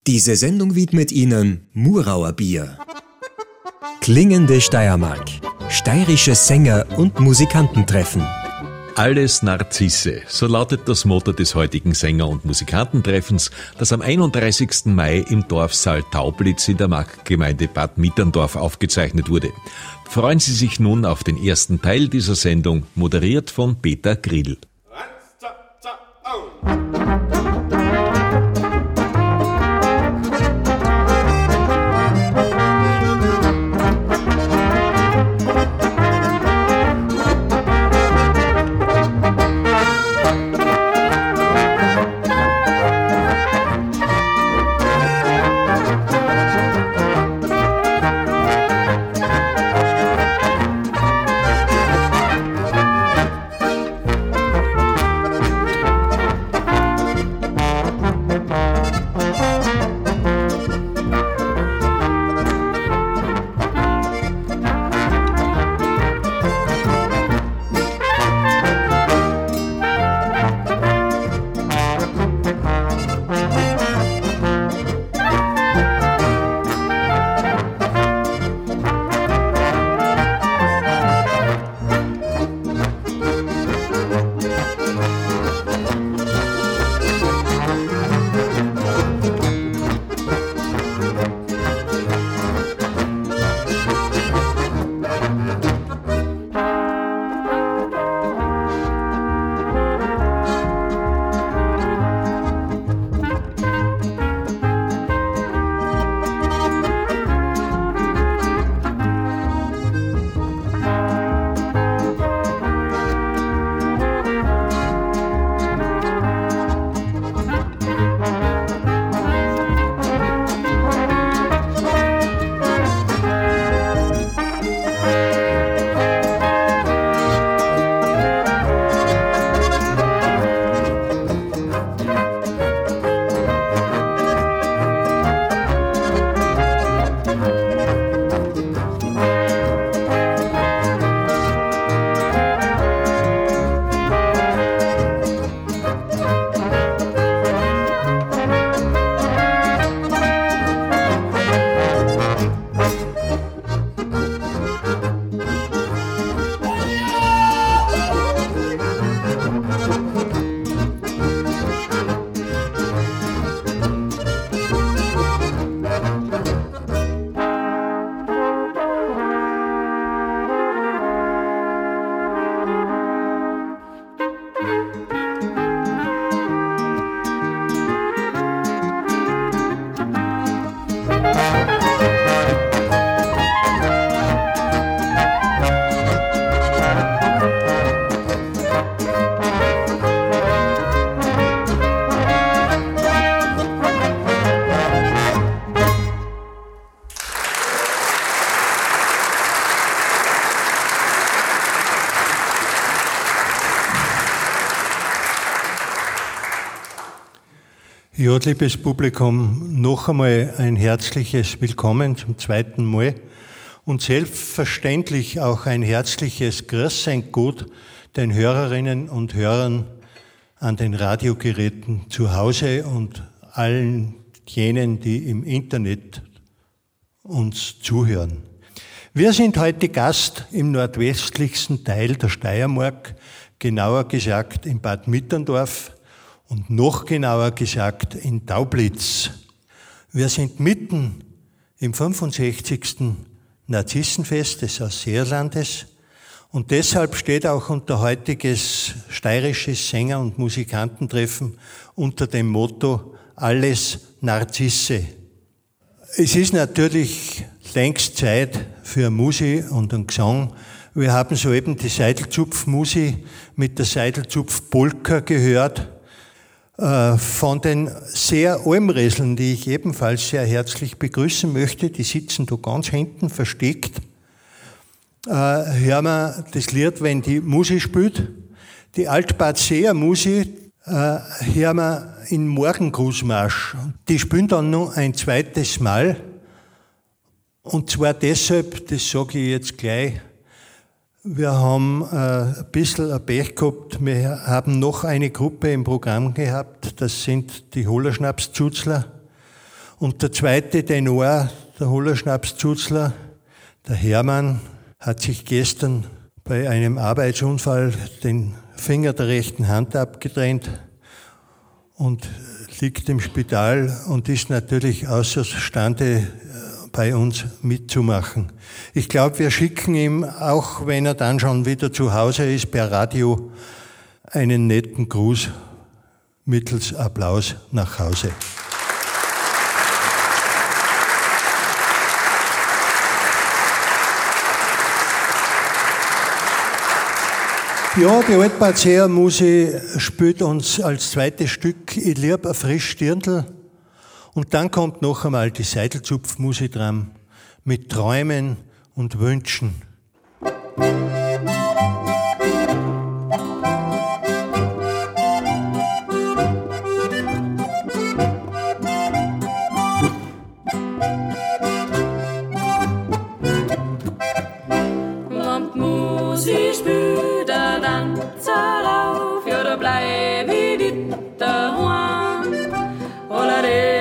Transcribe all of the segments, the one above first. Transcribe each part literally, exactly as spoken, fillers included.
Diese Sendung widmet Ihnen Murauer Bier. Klingende Steiermark. Steirische Sänger und Musikantentreffen. Alles Narzisse, so lautet das Motto des heutigen Sänger- und Musikantentreffens, das am einunddreißigsten Mai im Dorfsaal Taublitz in der Marktgemeinde Bad Mitterndorf aufgezeichnet wurde. Freuen Sie sich nun auf den ersten Teil dieser Sendung, moderiert von Peter Grill. Eins, zwei, zwei, oh. Ja, liebes Publikum, noch einmal ein herzliches Willkommen zum zweiten Mal und selbstverständlich auch ein herzliches Grüß sein Gott den Hörerinnen und Hörern an den Radiogeräten zu Hause und allen jenen, die im Internet uns zuhören. Wir sind heute Gast im nordwestlichsten Teil der Steiermark, genauer gesagt in Bad Mitterndorf, und noch genauer gesagt in Taublitz. Wir sind mitten im fünfundsechzigsten Narzissenfest des Ausseerlandes und deshalb steht auch unser heutiges steirisches Sänger- und Musikantentreffen unter dem Motto Alles Narzisse. Es ist natürlich längst Zeit für Musi und einen Gesang. Wir haben soeben die Seidelzupf-Musi mit der Seidelzupf-Polka gehört. Von den sehr Almreseln, die ich ebenfalls sehr herzlich begrüßen möchte, die sitzen da ganz hinten versteckt, äh, hören wir das Lied, wenn die Musi spielt. Die Altbadseer Musi äh, hören wir in Morgengrußmarsch. Die spielen dann noch ein zweites Mal. Und zwar deshalb, das sage ich jetzt gleich, Wir haben äh, ein bisschen ein Pech gehabt. Wir haben noch eine Gruppe im Programm gehabt. Das sind die Hollerschnapszuzler. Und der zweite Tenor, der Hollerschnaps-Zuzler, der Hermann, hat sich gestern bei einem Arbeitsunfall den Finger der rechten Hand abgetrennt und liegt im Spital und ist natürlich außerstande, bei uns mitzumachen. Ich glaube, wir schicken ihm, auch wenn er dann schon wieder zu Hause ist, per Radio einen netten Gruß mittels Applaus nach Hause. Ja, die Altbazea Musi spielt uns als zweites Stück Ich lieb ein frisch Stirndl. Und dann kommt noch einmal die Seidelzupfmusi dran mit Träumen und Wünschen. Wenn die Musi spielt, der Tanzer lauf, ja, da bleib ich nicht daheim. Olare.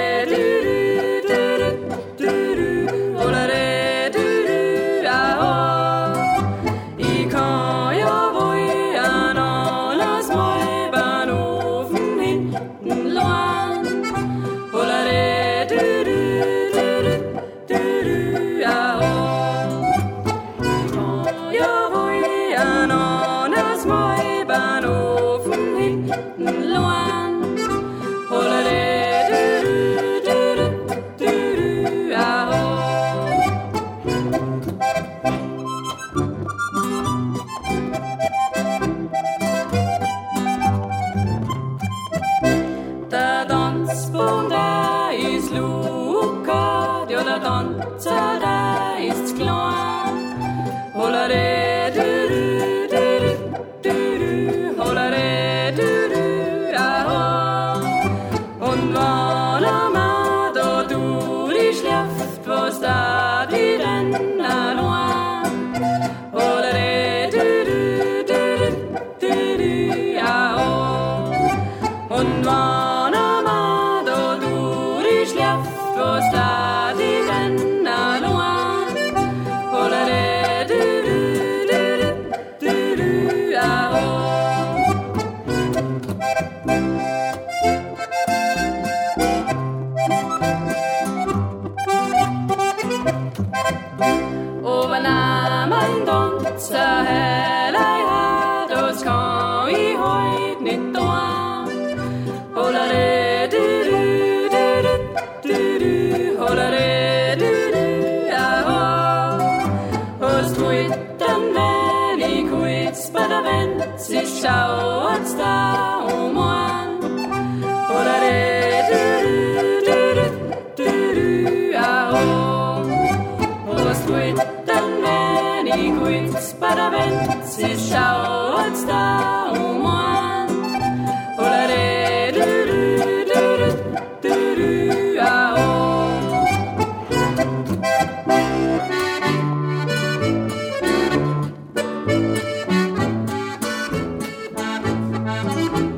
Thank you.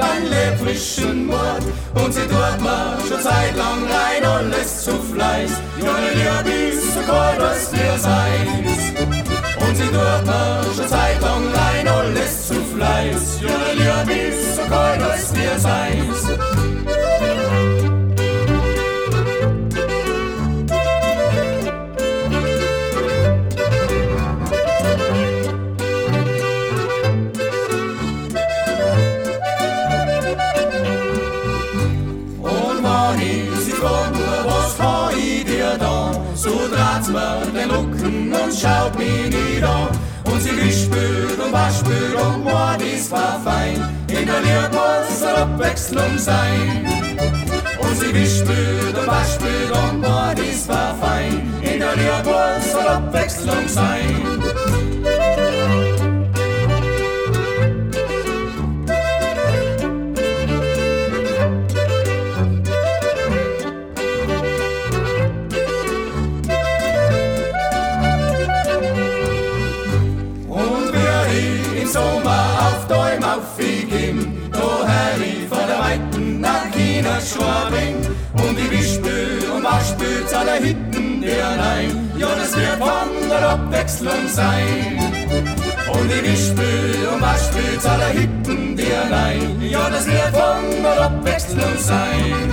einen lebfrischen Mord. Und sie tut mir schon Zeit lang rein alles zu Fleiß. Ja, ne Liebe ist so kalt, was wir seid. Und sie tut mir schon Zeit lang rein alles zu Fleiß. Ja, ne Liebe ist so kalt, was wir seid. So dreht's mir den Rücken und schaut mich nicht an. Und sie wispelt und waspelt und Mord ist verfein. In der Liebe muss eine Abwechslung sein. Und sie wispelt und waspelt und Mord ist verfein. In der Liebe muss eine Abwechslung sein. Schwabing und die Wispel und Waschpülz aller Hitten der Nein. Ja, das wird von der Abwechslung sein. Und die Wispel und Waschpülz aller Hitten der Nein. Ja, das wird von der Abwechslung sein.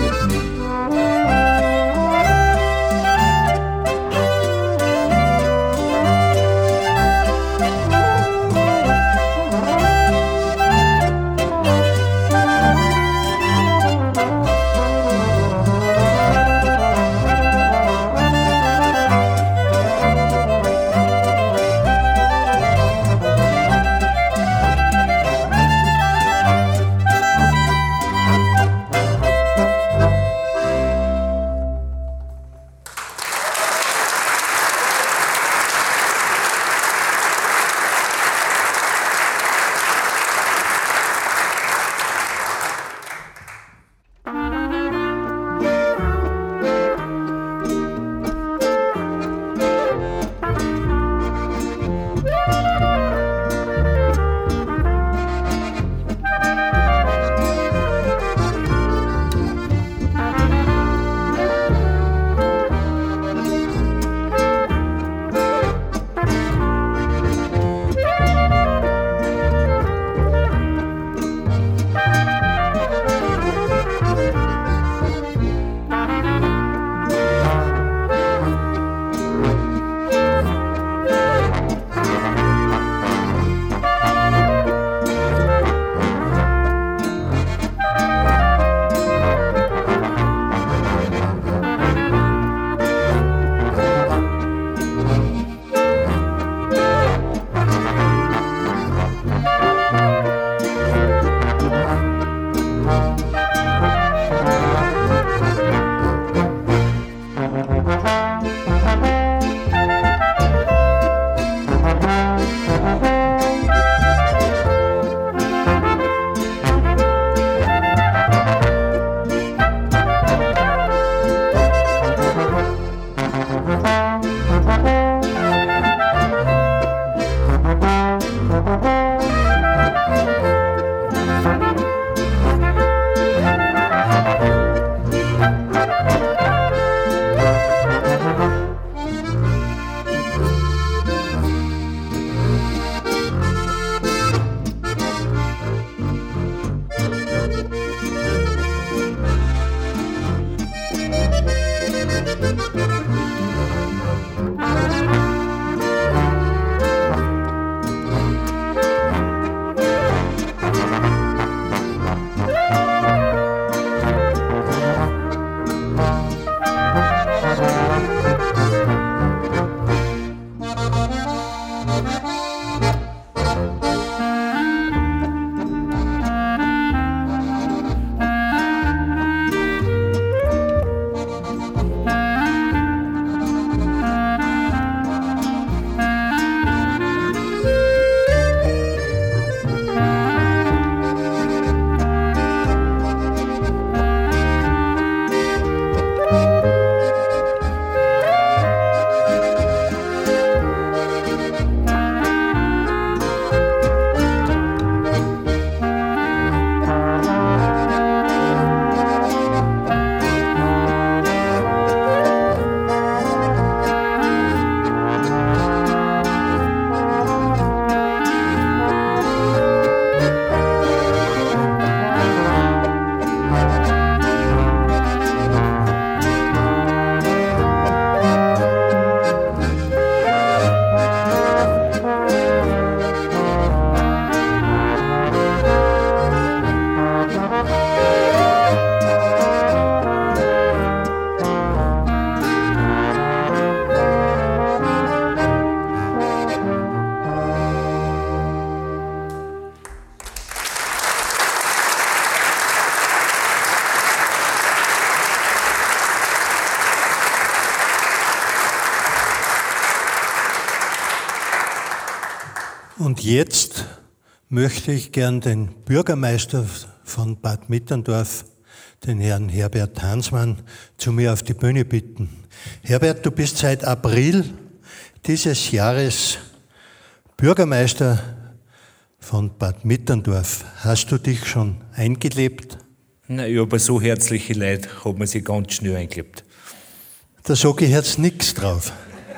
Und jetzt möchte ich gern den Bürgermeister von Bad Mitterndorf, den Herrn Herbert Hansmann, zu mir auf die Bühne bitten. Herbert, du bist seit April dieses Jahres Bürgermeister von Bad Mitterndorf. Hast du dich schon eingelebt? Nein, aber so herzliche Leute hat man sich ganz schnell eingelebt. Da sage ich jetzt nichts drauf.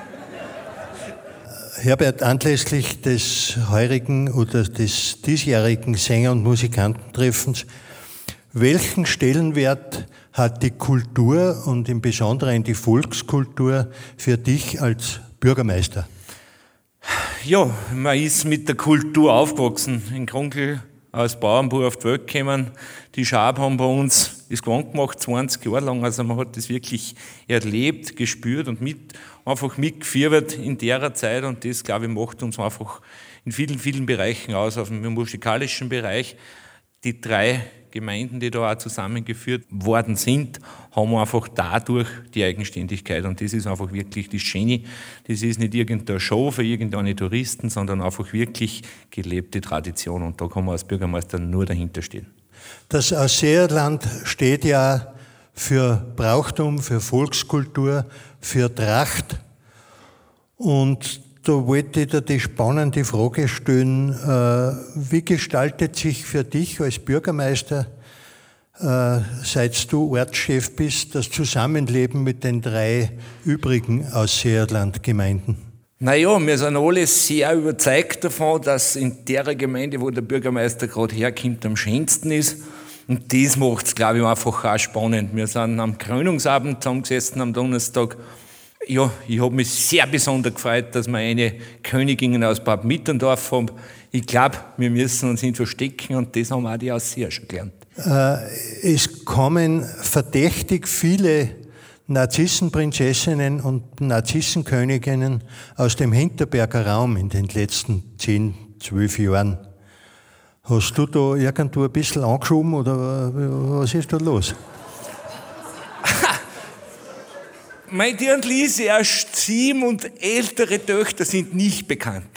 Herbert, anlässlich des heurigen oder des diesjährigen Sänger- und Musikantentreffens, welchen Stellenwert hat die Kultur und im Besonderen die Volkskultur für dich als Bürgermeister? Ja, man ist mit der Kultur aufgewachsen. In Krunkl als Bauernbub auf die Welt gekommen. Die Schab haben bei uns das gewohnt gemacht, zwanzig Jahre lang. Also man hat das wirklich erlebt, gespürt und mit, einfach mitgefiebert in der Zeit. Und das, glaube ich, macht uns einfach in vielen, vielen Bereichen aus. Auf dem musikalischen Bereich, die drei Gemeinden, die da auch zusammengeführt worden sind, haben wir einfach dadurch die Eigenständigkeit. Und das ist einfach wirklich das Schöne. Das ist nicht irgendeine Show für irgendeine Touristen, sondern einfach wirklich gelebte Tradition. Und da kann man als Bürgermeister nur dahinter stehen. Das Ausseerland steht ja für Brauchtum, für Volkskultur, für Tracht. Und da wollte ich dir die spannende Frage stellen, wie gestaltet sich für dich als Bürgermeister, seit du Ortschef bist, das Zusammenleben mit den drei übrigen Ausseerlandgemeinden? Naja, wir sind alle sehr überzeugt davon, dass in der Gemeinde, wo der Bürgermeister gerade herkommt, am schönsten ist. Und das macht es, glaube ich, einfach auch spannend. Wir sind am Krönungsabend zusammengesessen am Donnerstag. Ja, ich habe mich sehr besonders gefreut, dass wir eine Königin aus Bad Mitterndorf haben. Ich glaube, wir müssen uns nicht verstecken und das haben auch die Ausseher schon gelernt. Äh, es kommen verdächtig viele Narzissenprinzessinnen und Narzissenköniginnen aus dem Hinterberger Raum in den letzten zehn, zwölf Jahren. Hast du da irgendwo ein bisschen angeschoben oder was ist da los? Mein Dirndl ist erst sieben und ältere Töchter sind nicht bekannt.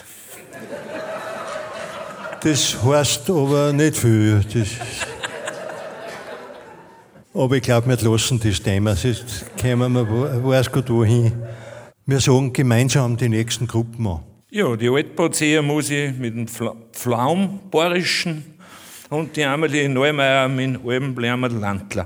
Das heißt aber nicht viel. Das aber ich glaube, wir lassen das Thema. Sonst kommen wir, weiß Gott wohin. Wir sagen gemeinsam die nächsten Gruppen an. Ja, die Altbauzieher muss ich mit dem Pflaumbayerischen und die Amelie Neumeier mit dem Albenbleimer Landler.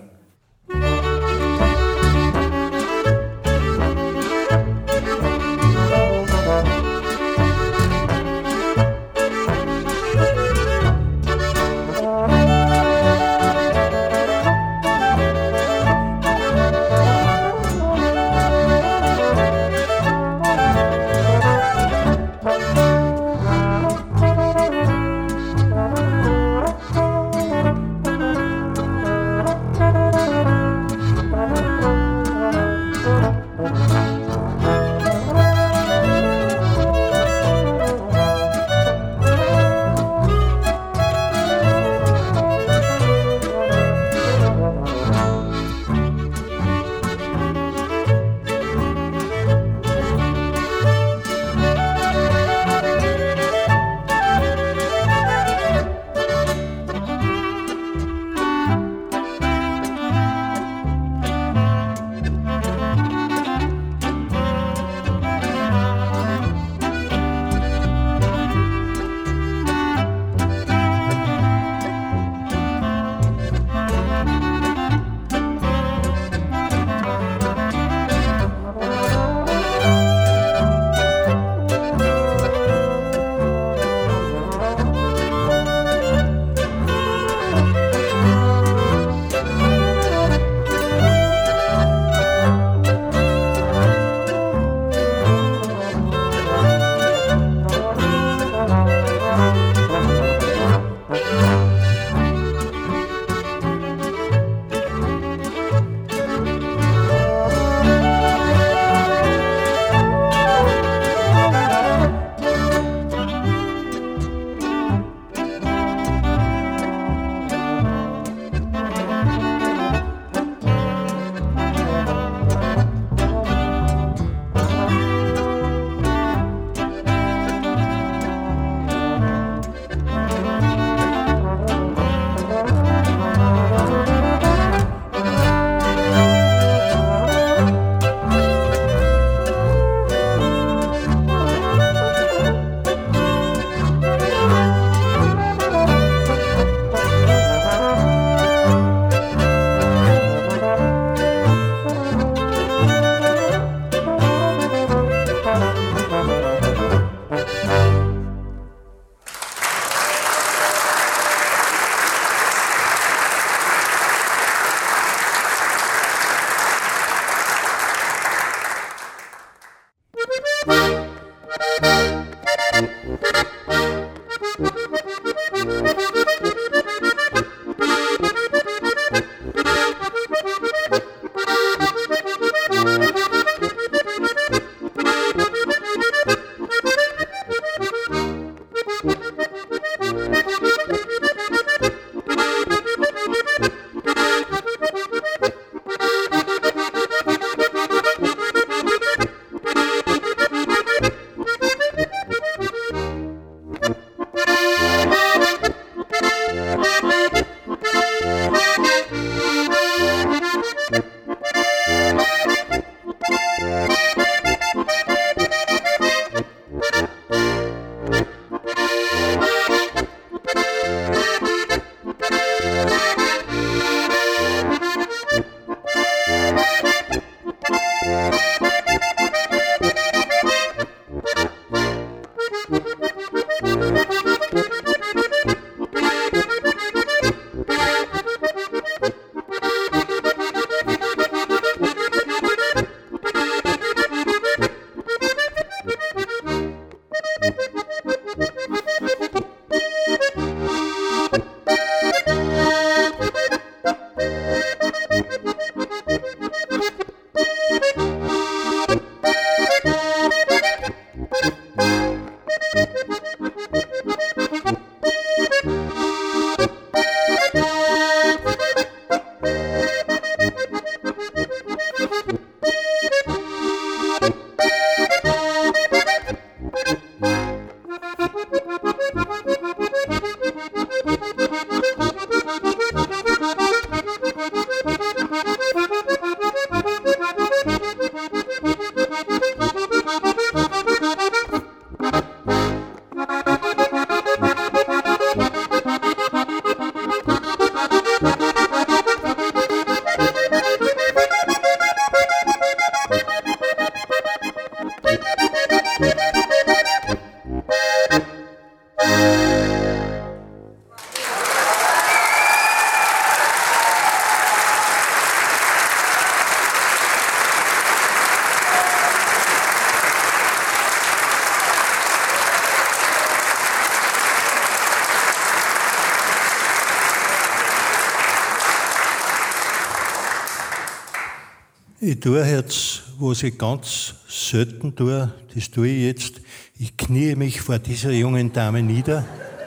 Ich tue jetzt, was ich ganz selten tue, das tue ich jetzt. Ich knie mich vor dieser jungen Dame nieder.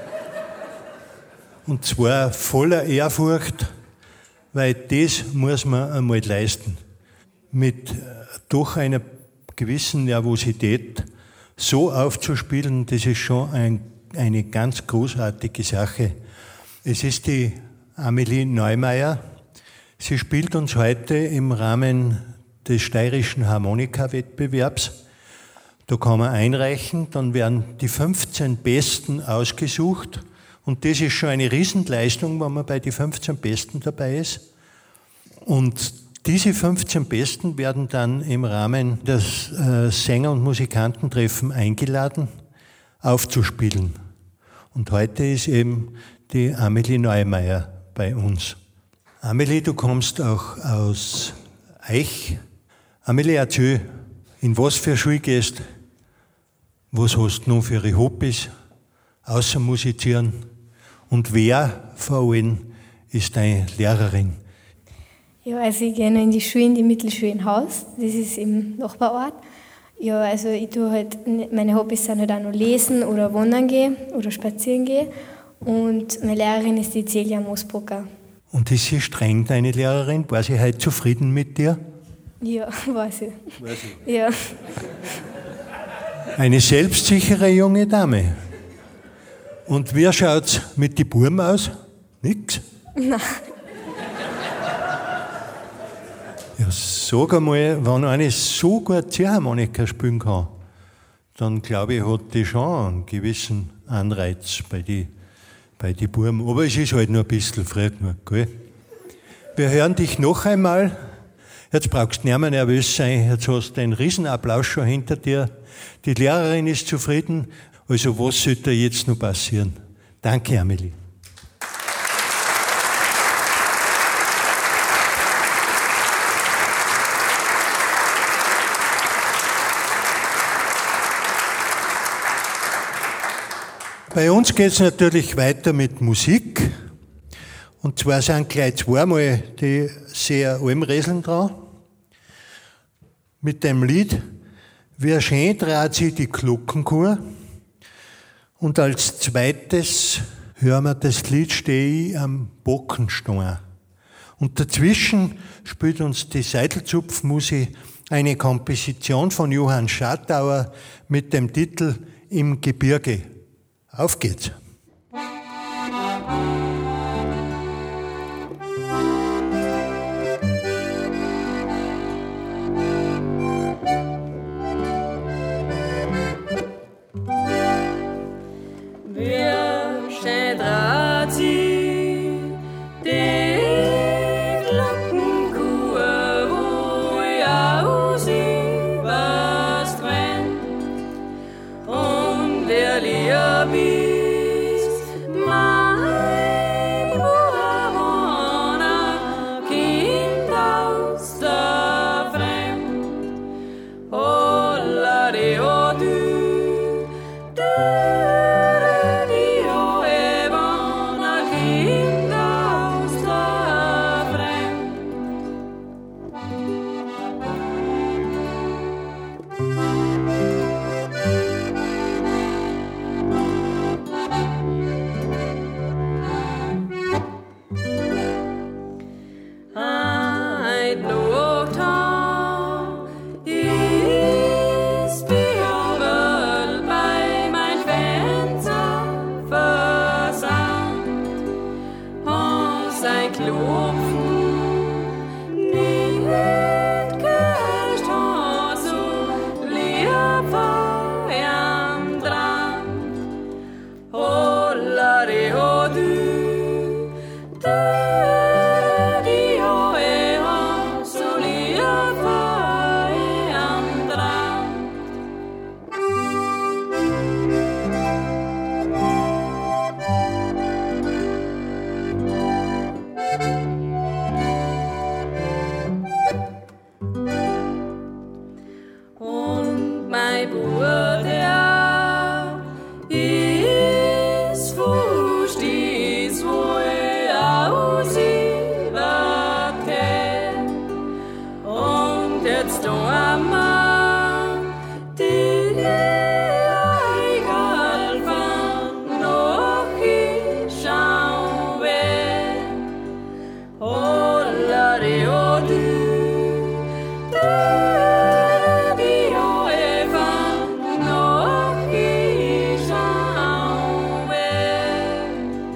Und zwar voller Ehrfurcht, weil das muss man einmal leisten. Mit doch einer gewissen Nervosität so aufzuspielen, das ist schon ein, eine ganz großartige Sache. Es ist die Amelie Neumeier. Sie spielt uns heute im Rahmen des steirischen Harmonika-Wettbewerbs. Da kann man einreichen, dann werden die fünfzehn Besten ausgesucht. Und das ist schon eine Riesenleistung, wenn man bei den fünfzehn Besten dabei ist. Und diese fünfzehn Besten werden dann im Rahmen des äh, Sänger- und Musikantentreffen eingeladen, aufzuspielen. Und heute ist eben die Amelie Neumeier bei uns. Amelie, du kommst auch aus Eich. Amelie, erzähl, in was für Schule gehst, was hast du noch für ihre Hobbys, außer Musizieren, und wer vor allem ist deine Lehrerin? Ja, also ich gehe noch in die Schule, in die Mittelschule in Haus, das ist im Nachbarort. Ja, also ich tue halt, meine Hobbys sind halt auch noch lesen oder wandern gehen oder spazieren gehen. Und meine Lehrerin ist die Celia Moosbrucker. Und ist sie streng, deine Lehrerin? War sie heute zufrieden mit dir? Ja, war sie. War sie? Ja. Eine selbstsichere junge Dame. Und wie schaut's mit den Buben aus? Nix? Nein. Ja, sag einmal, wenn eine so gut Ziehharmonika spielen kann, dann glaube ich, hat die schon einen gewissen Anreiz bei den bei die Buben. Aber es ist halt nur ein bisschen früh genug, gell? Wir hören dich noch einmal. Jetzt brauchst du nicht mehr nervös sein. Jetzt hast du einen Riesenapplaus schon hinter dir. Die Lehrerin ist zufrieden. Also was sollte jetzt noch passieren? Danke, Amelie. Bei uns geht es natürlich weiter mit Musik. Und zwar sind gleich zweimal die sehr Almreseln dran. Mit dem Lied Wie schön trat sie die Glockenchor. Und als zweites hören wir das Lied Steh ich am Bockenstein. Und dazwischen spielt uns die Seidelzupfmusik eine Komposition von Johann Schartauer mit dem Titel Im Gebirge. Auf geht's! Liebe jetzt da am Mann, die egal von noch ich schau weg. Oh, la de oh, du, die oh, von noch ich schau weg.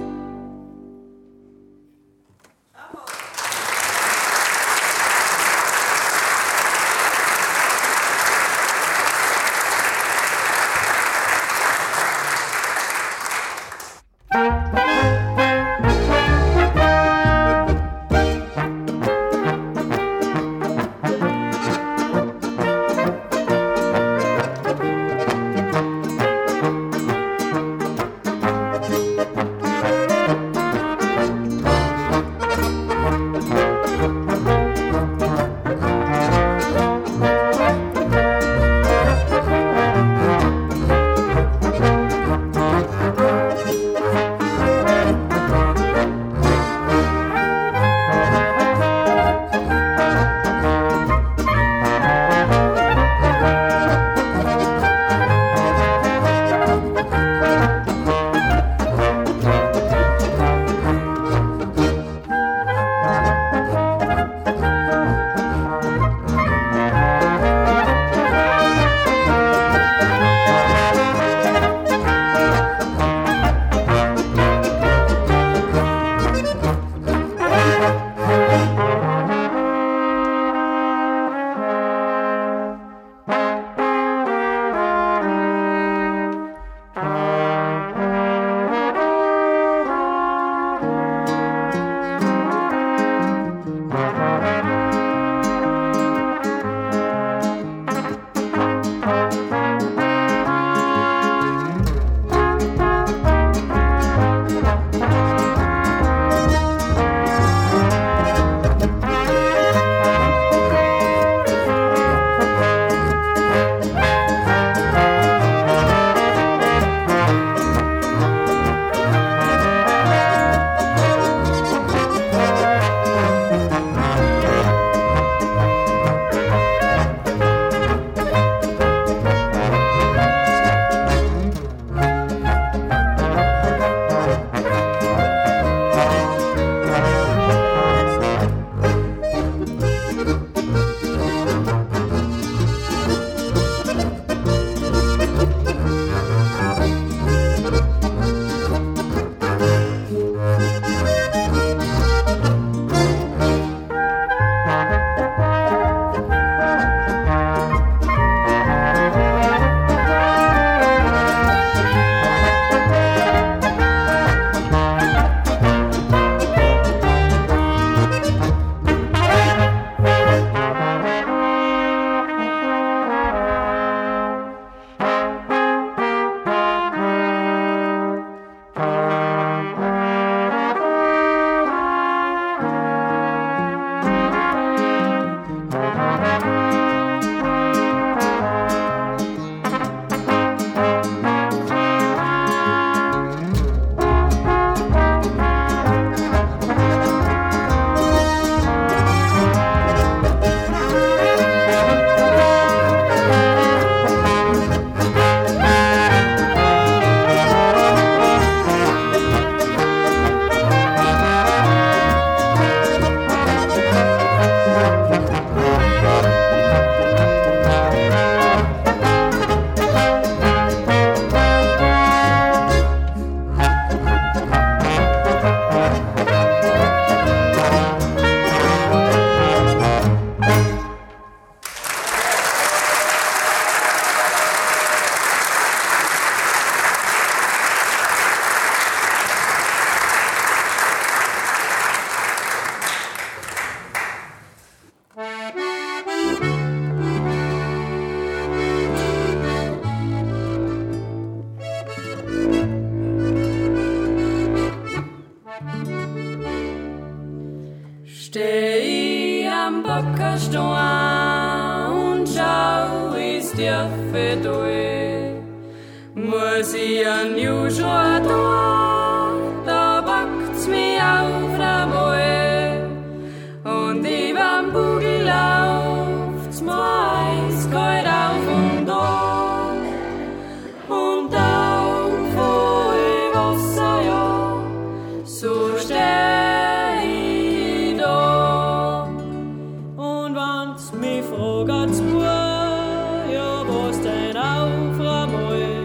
Steh am Bockerstein und schau, ist der Fedoi. Muss ich an Juschor da, da backt's mich auf der Moe. Und ich beim Bugel lauft's frage zu, ja, was dein Aufraum all.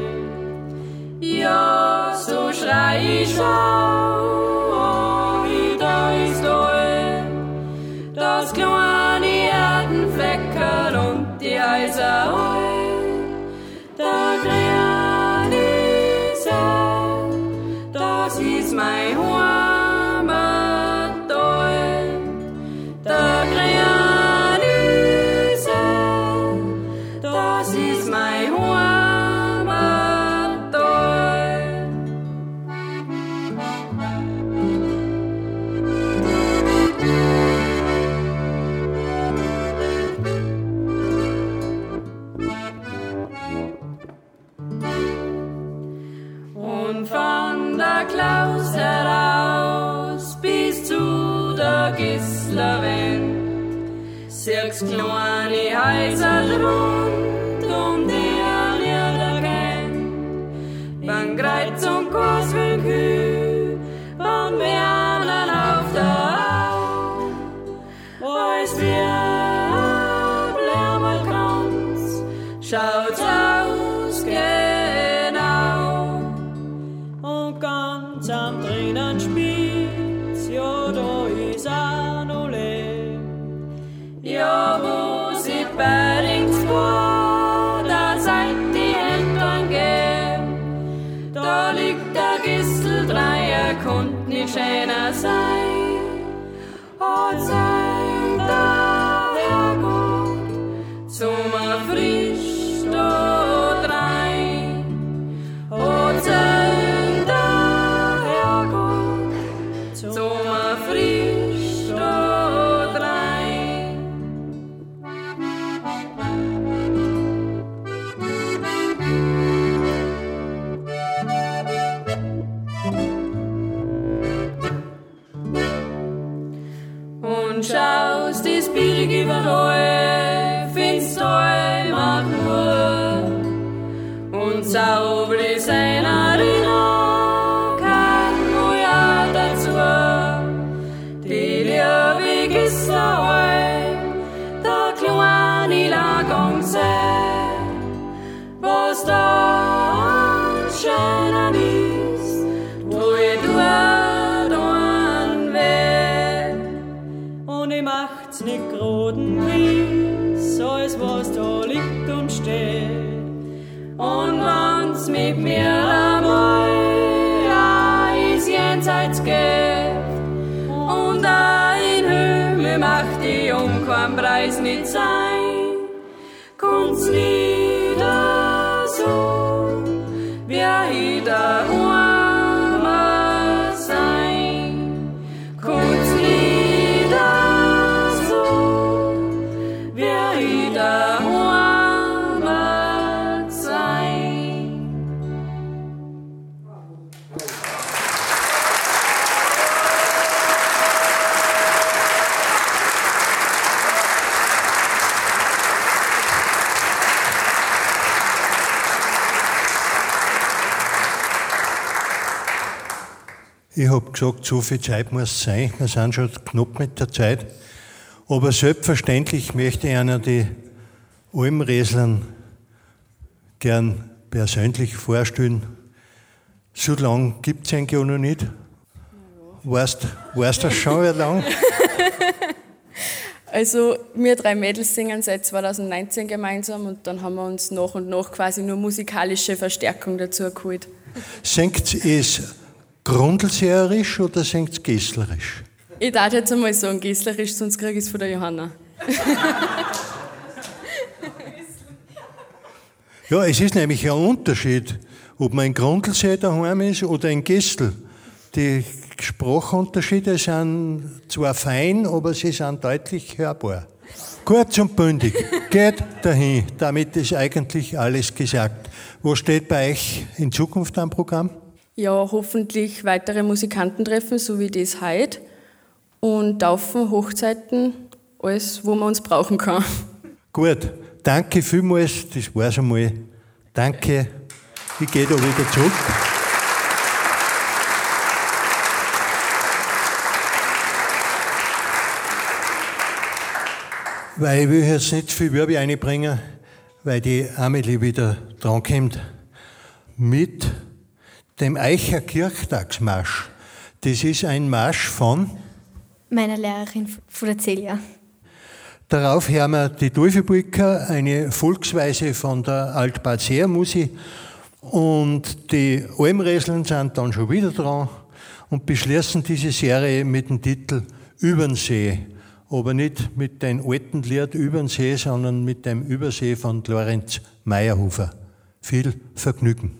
Ja, so schrei ich schau, wie da ist all. Das kleine Erdenfleckerl und die Häuser all. Da realisiert, das ist mein Heimat all. Da realisiert, das ist mein Heimat all. Und von der Klaus heraus bis zu der Gislerwend siehst kleine Häuser rund um die Lieder kennt. Wann Kreuz und Kurs will Kühe, wann Wernen auf der Au, als wir Blärmelkranz schaut's aus genau. Und ganz am drinnen Spitz, ja, da ist auch noch Leben. Ja, wo sie Beringsburg, da seid die Hände geben. Da liegt der Gistel drei, er konnt nicht schöner sein. Und sein der Herrgott zum frisch dort rein. Und sein der Herrgott zum frisch dort rein. Und schaust das Bild überall, findest du macht nur. Und saublich sein Erinnerung kann nur ja dazu. Die Liebe Gisler all, der kleine Lagung sei, was da schöner ist, wo ich dort an weh. Und ich macht's nicht groden Wies, alles was da liegt und steht. Und wenn's mit mir einmal ja, ist jenseits geht und ein Himmel macht die um keinen Preis nicht sein, kommt's wieder so, wie ich daheim sein. Kommt's wieder so, wie ich daheim Ich habe gesagt, so viel Zeit muss sein. Wir sind schon knapp mit der Zeit. Aber selbstverständlich möchte ich einer die Almreslern gern persönlich vorstellen. So lange gibt es eigentlich auch noch nicht. Ja. Weißt du das schon, wie lange? Also wir drei Mädels singen seit zwanzig neunzehn gemeinsam und dann haben wir uns nach und nach quasi nur musikalische Verstärkung dazu geholt. Singt es grundlseherisch oder singt es gesslerisch? Ich darf jetzt einmal sagen gesslerisch, sonst kriege ich es von der Johanna. Ja, es ist nämlich ein Unterschied, ob man in Grundlsee daheim ist oder in Gessl. Die Sprachunterschiede sind zwar fein, aber sie sind deutlich hörbar. Kurz und bündig, geht dahin, damit ist eigentlich alles gesagt. Was steht bei euch in Zukunft am Programm? Ja, hoffentlich weitere Musikantentreffen, so wie das heute. Und Taufen, Hochzeiten, alles, wo man uns brauchen kann. Gut, danke vielmals, das war's einmal. Danke, ich gehe da wieder zurück. Weil ich will jetzt nicht viel Werbe einbringen, weil die Amelie wieder drankommt. Mit dem Eicher Kirchtagsmarsch. Das ist ein Marsch von meiner Lehrerin von der Celia. Darauf hören wir die Teufelpolka, eine Volksweise von der Altbad Musik. Und die Almräseln sind dann schon wieder dran und beschließen diese Serie mit dem Titel Übern See. Aber nicht mit dem alten Lied Übern See, sondern mit dem Übersee von Lorenz Meyerhofer. Viel Vergnügen.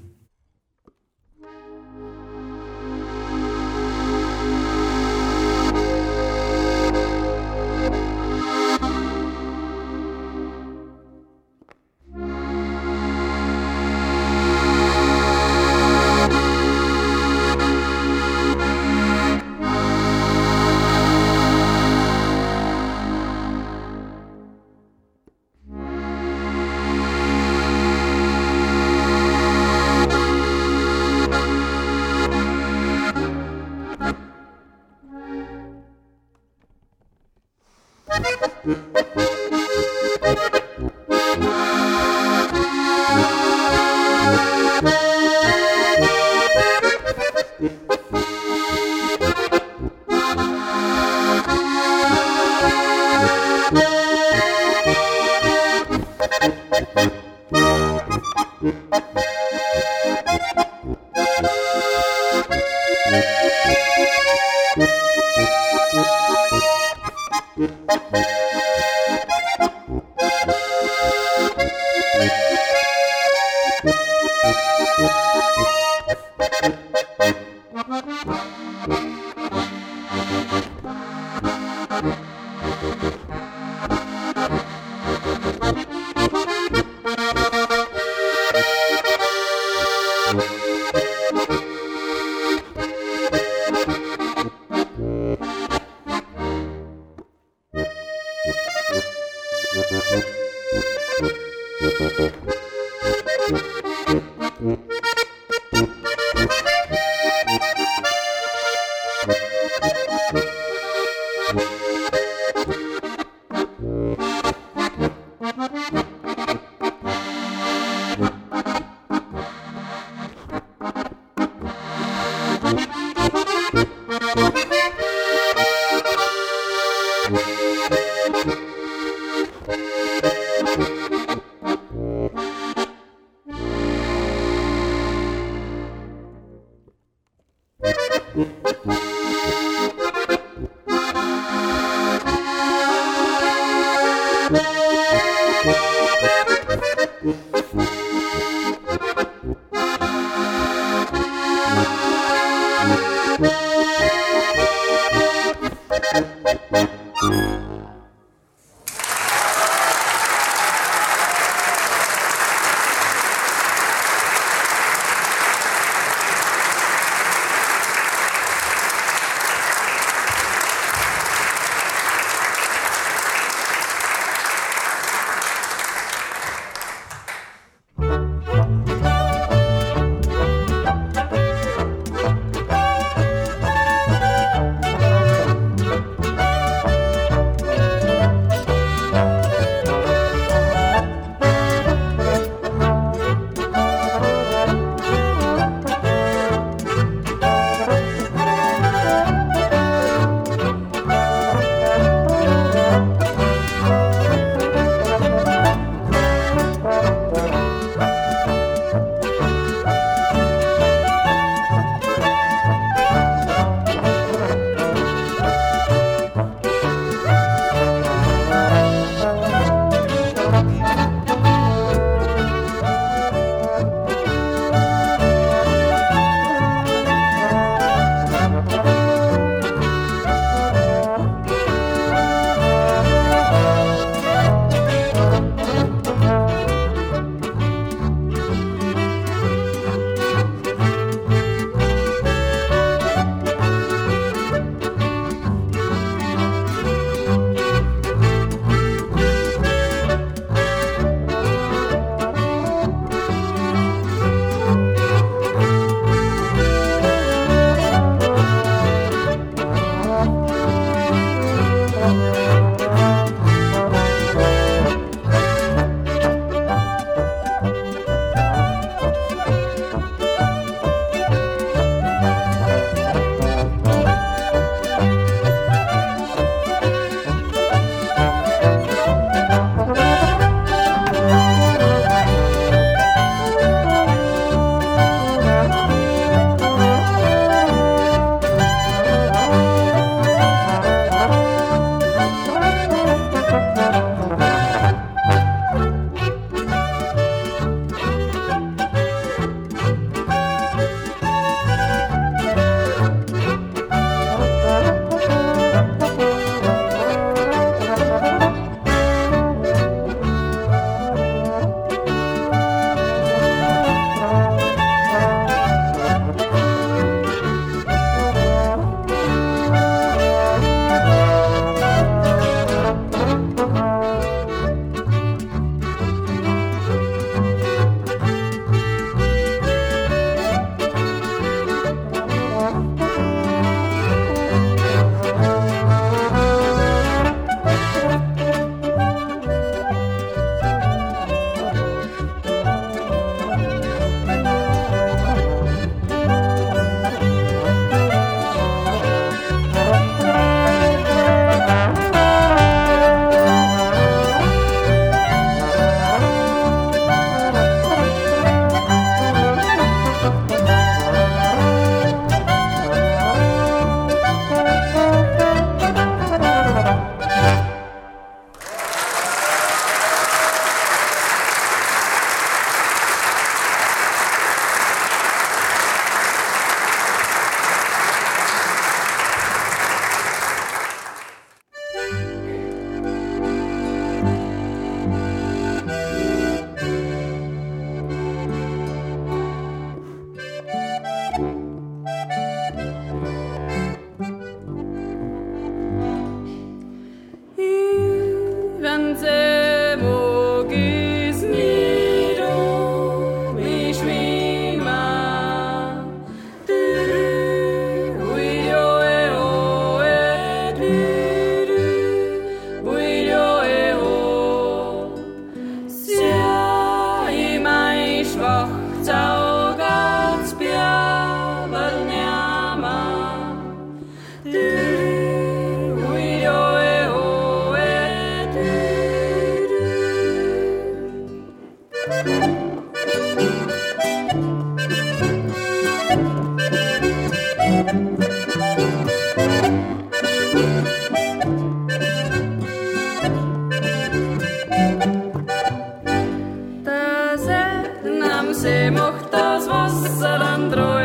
See macht das Wasser dann treu.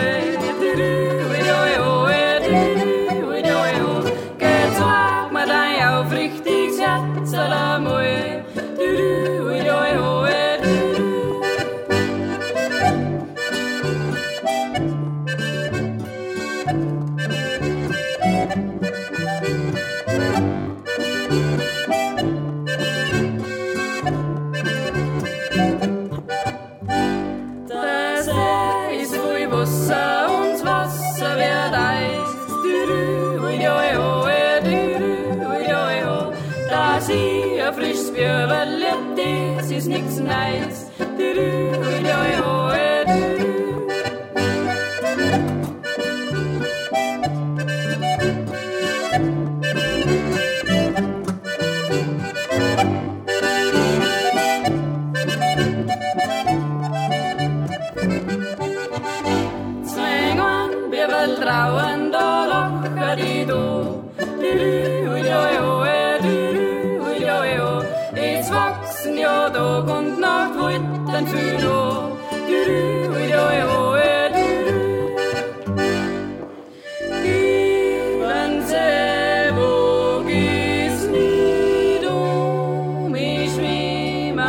Geht sag mir dein aufrichtiges Herz einmal. Frisches Bier, weil das ist nix Neues. Zwängen, wir will trauen, da lachen die do. Jetzt wachsen ja Tag und Nacht wollten viel noch. Wenn sie wo geht's nicht um mich schwimmen.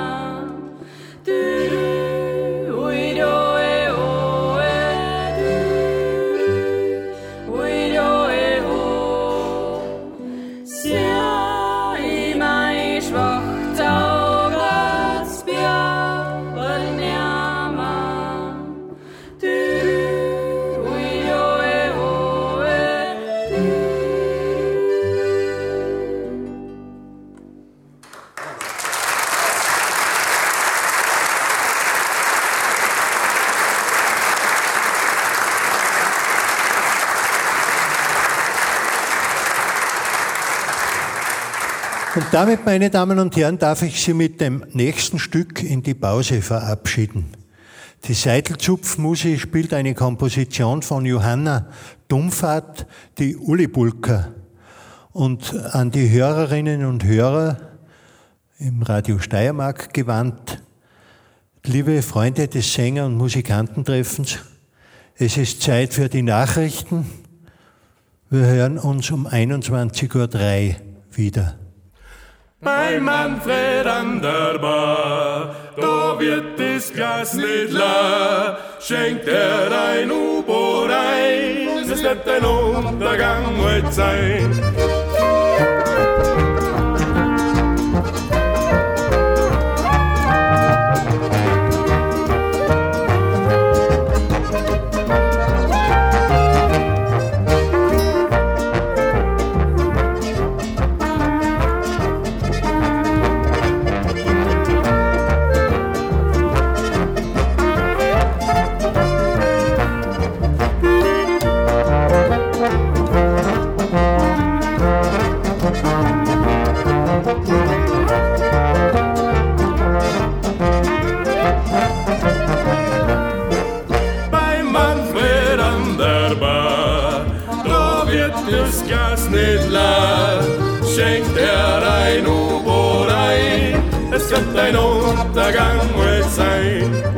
Und damit, meine Damen und Herren, darf ich Sie mit dem nächsten Stück in die Pause verabschieden. Die Seitelzupfmusik spielt eine Komposition von Johanna Dumpfat, die Uli-Bulka. Und an die Hörerinnen und Hörer im Radio Steiermark gewandt, liebe Freunde des Sänger- und Musikantentreffens, es ist Zeit für die Nachrichten. Wir hören uns um einundzwanzig Uhr drei wieder. Bei Manfred an der Bar, da wird das Glas nicht leer, schenkt er ein U-Boot ein, es wird ein Untergang heute sein. Schenkt er ein U-Boot ein, es wird ein Untergang wohl sein.